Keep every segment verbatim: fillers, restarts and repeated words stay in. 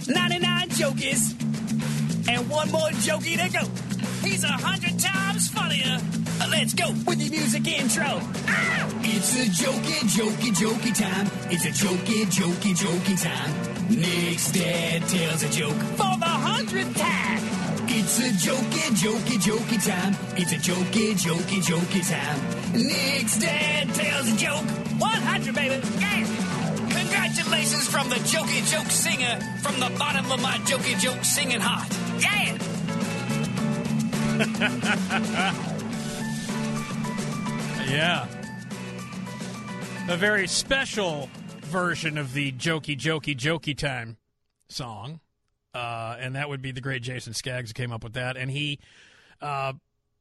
ninety-nine jokies, and one more jokey to go. He's a hundred times funnier. Uh, let's go with the music intro. Ah! It's a jokey, jokey, jokey time. It's a jokey, jokey, jokey time. Nick's dad tells a joke for the hundredth time. It's a jokey, jokey, jokey time. It's a jokey, jokey, jokey time. Nick's dad tells a joke. one hundred, baby. Yeah. Congratulations from the jokey joke singer from the bottom of my jokey joke singing heart. Yeah. Yeah. A very special version of the jokey, jokey, jokey time song. Uh, and that would be the great Jason Skaggs who came up with that. And he uh,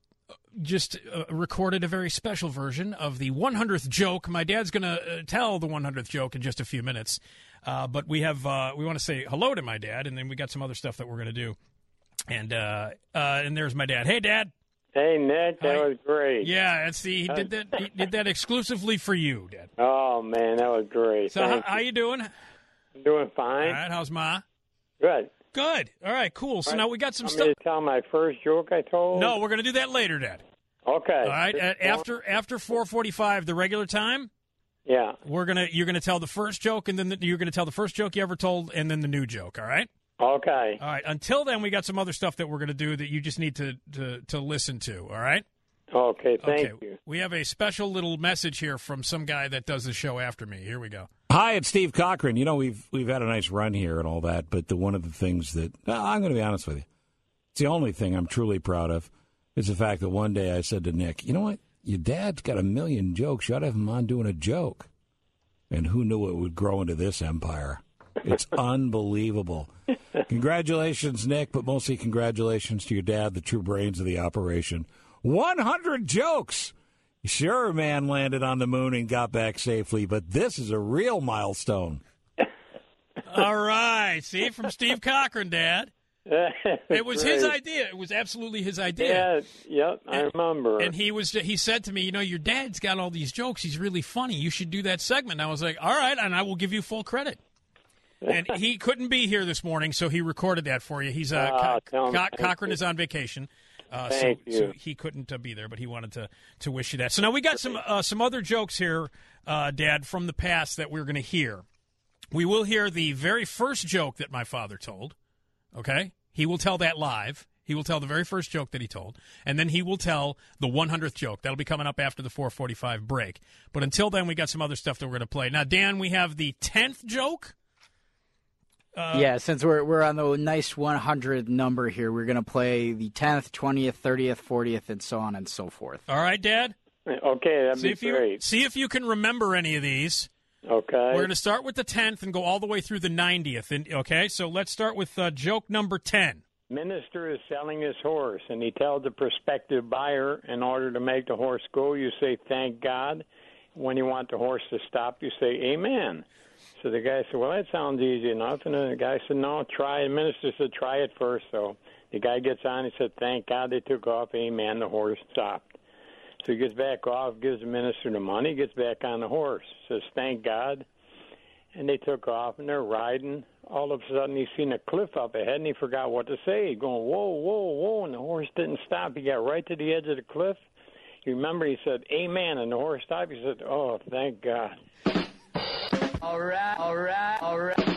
just uh, recorded a very special version of the one hundredth joke. My dad's going to uh, tell the one hundredth joke in just a few minutes. Uh, but we have uh, we want to say hello to my dad, and then we got some other stuff that we're going to do. And uh, uh, and there's my dad. Hey, Dad. Hey, Nick. That Hi. was great. Yeah, and see, he did that. He did that exclusively for you, Dad. Oh man, that was great. So how, Thank how you doing? I'm doing All fine. right. How's Ma? Good. Good. All right. Cool. So All right. now we got some Want stuff. me to tell my first joke I told? No, we're going to do that later, Dad. Okay. All right. At, after after four forty-five, the regular time, Yeah. we're gonna you're gonna tell the first joke, and then the, you're gonna tell the first joke you ever told, and then the new joke. All right. Okay. All right. Until then, we got some other stuff that we're gonna do that you just need to to, to listen to. All right. Okay. Thank okay. you. We have a special little message here from some guy that does the show after me. Here we go. Hi, it's Steve Cochran. You know, we've we've had a nice run here and all that, but the one of the things that well, I'm going to be honest with you, it's the only thing I'm truly proud of is the fact that one day I said to Nick, you know what, your dad's got a million jokes. You ought to have him on doing a joke. And who knew it would grow into this empire? It's unbelievable. Congratulations, Nick, but mostly congratulations to your dad, the true brains of the operation. one hundred jokes. Sure, man landed on the moon and got back safely, but this is a real milestone. All right. See, from Steve Cochran, Dad. It was his idea. It was absolutely his idea. Yeah, yep, I remember. And he was he said to me, you know, your dad's got all these jokes. He's really funny. You should do that segment. And I was like, all right, and I will give you full credit. And he couldn't be here this morning, so he recorded that for you. He's uh, Oh, Co- tell me- Co- Cochran is on vacation. Uh, so, Thank you. so he couldn't uh, be there, but he wanted to, to wish you that. So now we got some uh, some other jokes here, uh, Dad, from the past that we're going to hear. We will hear the very first joke that my father told, okay? He will tell that live. He will tell the very first joke that he told, and then he will tell the one hundredth joke. That'll be coming up after the four forty-five break. But until then, we got some other stuff that we're going to play. Now, Dan, we have the tenth joke. Uh, yeah, since we're we're on the nice one hundred number here, we're going to play the tenth, twentieth, thirtieth, fortieth, and so on and so forth. All right, Dad? Okay, that'd see be if you, great. See if you can remember any of these. Okay. We're going to start with the tenth and go all the way through the ninetieth. And, okay, so let's start with uh, joke number ten. Minister is selling his horse, and he tells the prospective buyer, in order to make the horse go, you say, thank God. When you want the horse to stop, you say, amen. So the guy said, well, that sounds easy enough. And the guy said, no, try it. The minister said, try it first. So the guy gets on. He said, thank God they took off. Amen. The horse stopped. So he gets back off, gives the minister the money, gets back on the horse, says, thank God. And they took off, and they're riding. All of a sudden, he's seen a cliff up ahead, and he forgot what to say. He's going, whoa, whoa, whoa, and the horse didn't stop. He got right to the edge of the cliff. You remember he said, amen, and the horse stopped. He said, oh, thank God. All right, all right, all right.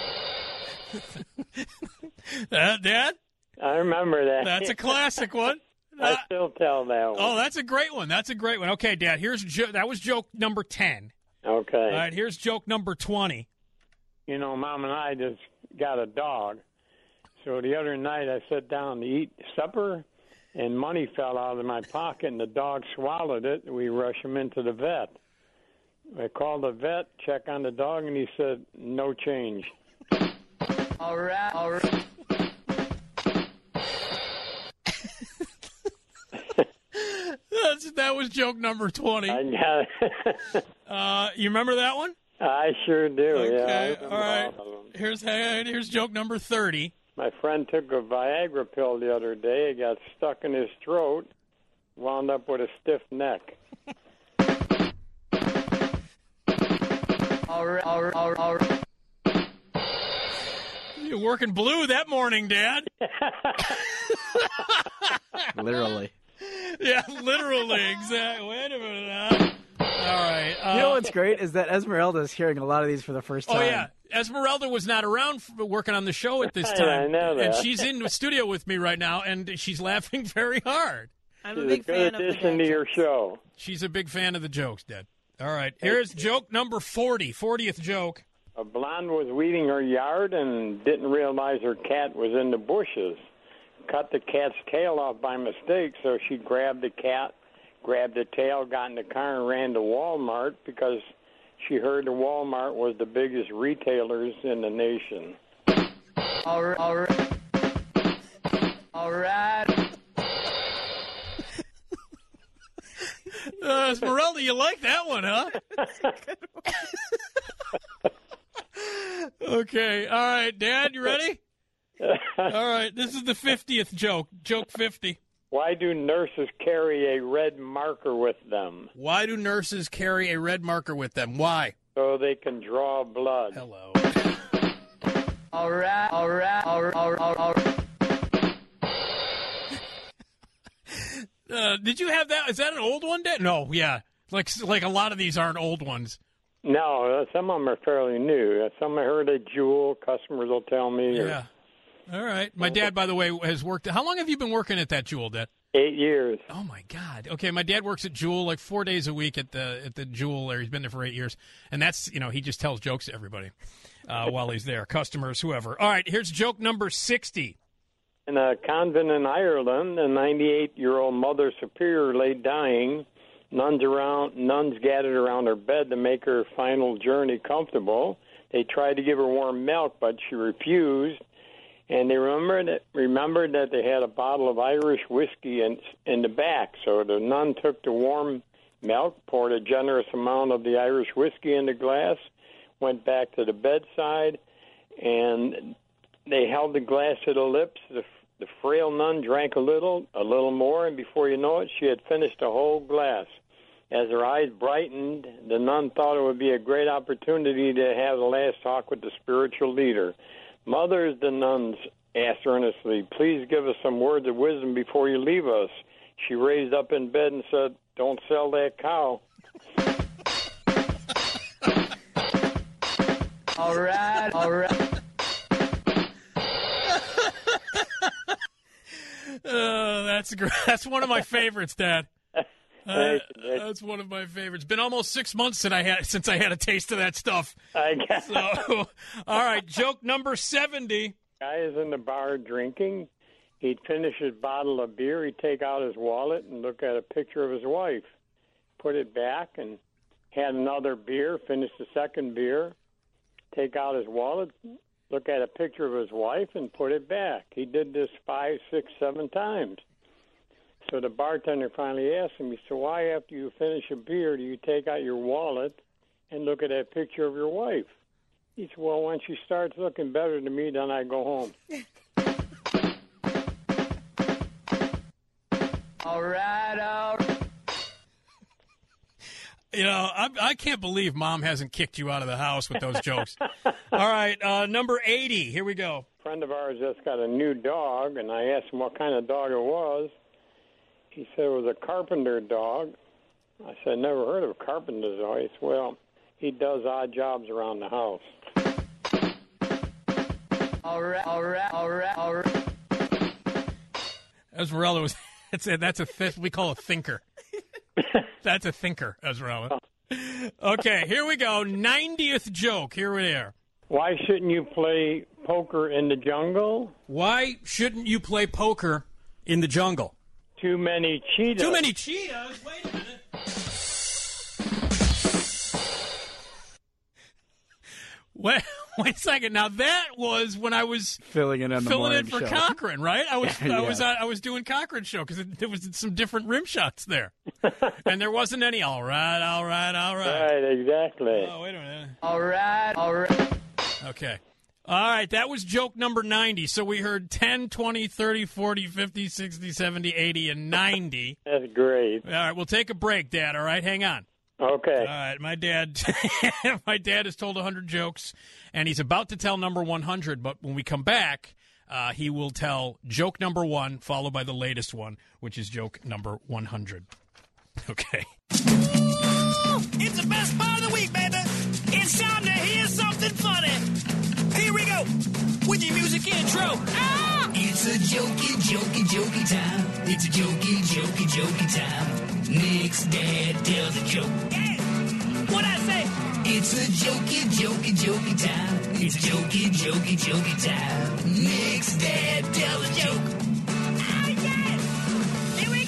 uh, Dad? I remember that. That's a classic one. I Uh, still tell that one. oh, that's a great one. That's a great one. Okay, Dad, here's jo- that was joke number ten. Okay. All right, here's joke number twenty. You know, Mom and I just got a dog. So the other night I sat down to eat supper, and money fell out of my pocket, and the dog swallowed it. We rushed him into the vet. I called the vet, checked on the dog, and he said, no change. All right, all right. That's, that was joke number twenty. I, Uh, you remember that one? I sure do. Okay, Yeah, I all remember right. all of them. Here's here's joke number thirty. My friend took a Viagra pill the other day. It got stuck in his throat, wound up with a stiff neck. All right, all right, all right. You're working blue that morning, Dad. Literally. Yeah, literally, exactly. Wait a minute. Huh? All right. Uh, You know what's great is that Esmeralda is hearing a lot of these for the first time. Oh, yeah. Esmeralda was not around for working on the show at this Yeah, time. I know that. And she's in the studio with me right now, and she's laughing very hard. I'm a She's big a good fan of the addition to dad your jokes. show. She's a big fan of the jokes, Dad. All right. Here's joke number forty, fortieth joke. A blonde was weeding her yard and didn't realize her cat was in the bushes. Cut the cat's tail off by mistake, so she grabbed the cat, grabbed the tail, got in the car, and ran to Walmart because she heard the Walmart was the biggest retailers in the nation. All right. All right. All right. Uh, Esmeralda, you like that one, huh? Okay. All right, Dad, you ready? All right. This is the fiftieth joke. Joke fifty. Why do nurses carry a red marker with them? Why do nurses carry a red marker with them? Why? So they can draw blood. Hello. All right. All right. All right. All right. All right. Uh, did you have that? Is that an old one, Dad? No, yeah. Like like a lot of these aren't old ones. No, some of them are fairly new. Some I heard at Jewel. Customers will tell me. or Yeah. All right. My dad, by the way, has worked. How long have you been working at that Jewel, Dad? Eight years. Oh my God. Okay, my dad works at Jewel like four days a week at the at the Jewel there. He's been there for eight years, and that's you know he just tells jokes to everybody uh, while he's there, customers, whoever. All right, here's joke number sixty. In a convent in Ireland, a ninety-eight-year-old Mother Superior lay dying. Nuns around, nuns gathered around her bed to make her final journey comfortable. They tried to give her warm milk, but she refused. And they remembered that, remembered that they had a bottle of Irish whiskey in, in the back. So the nun took the warm milk, poured a generous amount of the Irish whiskey in the glass, went back to the bedside, and they held the glass to the lips. The, the frail nun drank a little, a little more, and before you know it, she had finished a whole glass. As her eyes brightened, the nun thought it would be a great opportunity to have the last talk with the spiritual leader. Mothers, the nuns asked earnestly, please give us some words of wisdom before you leave us. She raised up in bed and said, don't sell that cow. All right. All right. Uh, that's great. That's one of my favorites, Dad. Uh, Thank you. that's one of my favorites. Been almost six months since I had since I had a taste of that stuff. I guess. So, all right, joke number seventy. Guy is in the bar drinking. He'd finish his bottle of beer. He'd take out his wallet and look at a picture of his wife. Put it back and had another beer, finish the second beer, take out his wallet, look at a picture of his wife, and put it back. He did this five, six, seven times. So the bartender finally asked him, he said, why after you finish a beer do you take out your wallet and look at that picture of your wife? He said, well, when she starts looking better to me, then I go home. All right. All right. You know, I, I can't believe Mom hasn't kicked you out of the house with those jokes. All right, uh, number eighty. Here we go. A friend of ours just got a new dog, and I asked him what kind of dog it was. He said it was a carpenter dog. I said, never heard of a carpenter dog. He said, well, he does odd jobs around the house. All right. All right. All right. All right. Esmeralda was. That's a, that's a th- we call a thinker. That's a thinker, Esmeralda. Okay, here we go. ninetieth joke. Here we are. Why shouldn't you play poker in the jungle? Why shouldn't you play poker in the jungle? Too many cheetahs. Too many cheetahs? Wait a minute. Wait, wait a second. Now that was when I was Filling in on the filling in morning for show. Cochran, right? I was Yeah. I was uh, I was doing Cochran's show because there was some different rim shots there, and there wasn't any. All right, all right, all right. Right, exactly. Oh, wait a minute. All right. All right. Okay. All right, that was joke number ninety. So we heard ten, twenty, thirty, forty, fifty, sixty, seventy, eighty, and ninety. That's great. All right, we'll take a break, Dad, all right? Hang on. Okay. All right, my dad, my dad has told one hundred jokes, and he's about to tell number one hundred. But when we come back, uh, he will tell joke number one, followed by the latest one, which is joke number one hundred. Okay. Ooh, it's the best part of the week, baby. It's time to hear something funny. Here we go with your music intro. Ah! It's a jokey, jokey, jokey time. It's a jokey, jokey, jokey time. Nick's dad tells a joke. Yeah. What'd I say? It's a jokey, jokey, jokey time. It's a jokey, jokey, jokey time. Nick's dad tells a joke. Oh, yeah. Here we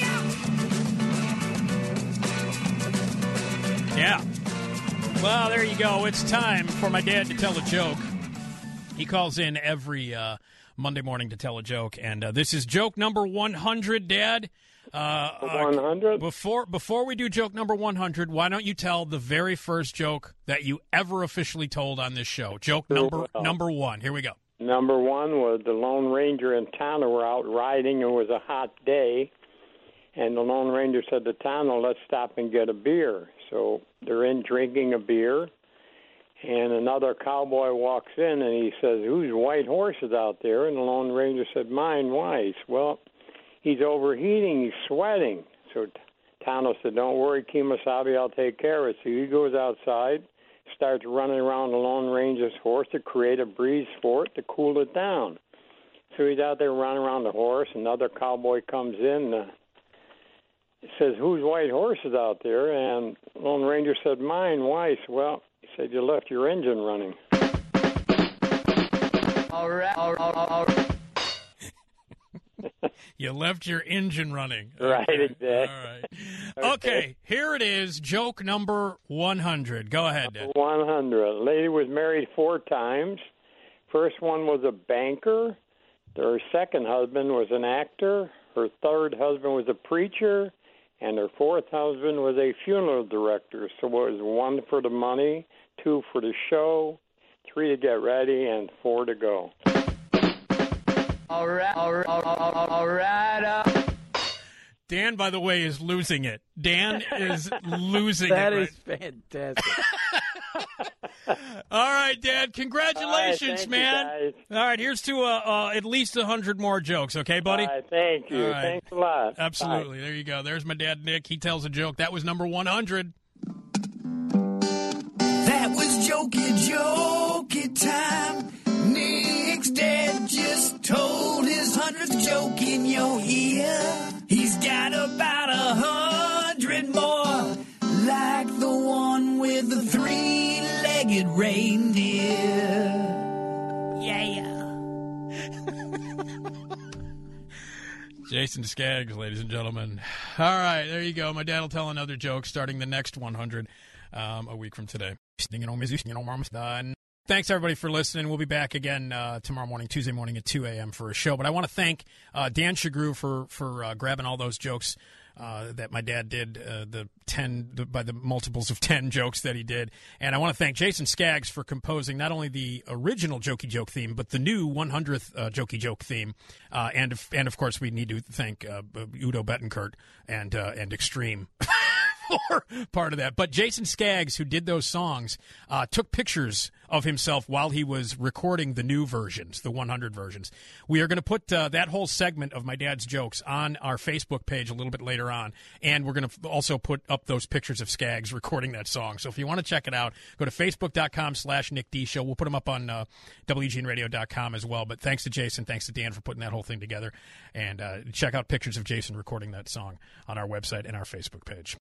go. Yeah. Well, there you go. It's time for my dad to tell a joke. He calls in every uh, Monday morning to tell a joke, and uh, this is joke number one hundred, Dad. Uh, one hundred? Uh, before before we do joke number one hundred, why don't you tell the very first joke that you ever officially told on this show? Joke number well. number one. Here we go. Number one was the Lone Ranger and Tonto were out riding. It was a hot day, and the Lone Ranger said to Tonto, let's stop and get a beer. So they're in drinking a beer, and another cowboy walks in, and he says, whose white horse is out there? And the Lone Ranger said, mine, why? Well, he's overheating, he's sweating. So Tonto said, don't worry, Kemosabe, I'll take care of it. So he goes outside, starts running around the Lone Ranger's horse to create a breeze for it to cool it down. So he's out there running around the horse. Another cowboy comes in, uh, says, whose white horse is out there? And Lone Ranger said, mine, why? Well, he said, you left your engine running. All right, all right, all right. You left your engine running. Right, okay. exactly. All right. Okay. okay, here it is, joke number one hundred. Go ahead, Dad. one hundred. A lady was married four times. First one was a banker. Her second husband was an actor. Her third husband was a preacher. And her fourth husband was a funeral director. So it was one for the money, two for the show, three to get ready, and four to go. All right, all right, all right, all right. Uh. Dan, by the way, is losing it. Dan is losing that it. That is right? fantastic. All right, Dad. Congratulations, All right, thank man. you, guys. All right, here's to uh, uh, at least one hundred more jokes, okay, buddy? All right, thank you. All right. Thanks a lot. Absolutely. Bye. There you go. There's my dad, Nick. He tells a joke. That was number one hundred. That was jokey, jokey time. Nick's dad just told his hundredth joke in your ear. He's got about a hundred more, like the one with the three-legged reindeer. Yeah. Jason Skaggs, ladies and gentlemen. All right, there you go. My dad will tell another joke starting the next one hundred um, a week from today. Thanks, everybody, for listening. We'll be back again uh, tomorrow morning, Tuesday morning at two a.m. for a show. But I want to thank uh, Dan Shagru for, for uh, grabbing all those jokes uh, that my dad did, uh, the ten the, by the multiples of ten jokes that he did. And I want to thank Jason Skaggs for composing not only the original Jokey Joke theme, but the new one hundredth uh, Jokey Joke theme. Uh, and, and, of course, we need to thank uh, Udo Bettencourt and, uh, and Extreme. For part of that. But Jason Skaggs, who did those songs, uh, took pictures of himself while he was recording the new versions, the one hundred versions. We are going to put uh, that whole segment of my dad's jokes on our Facebook page a little bit later on, and we're going to also put up those pictures of Skaggs recording that song. So if you want to check it out, go to facebook.com slash Nick D Show. We'll put them up on uh, W G N radio dot com as well. But thanks to Jason, thanks to Dan for putting that whole thing together. And uh, check out pictures of Jason recording that song on our website and our Facebook page.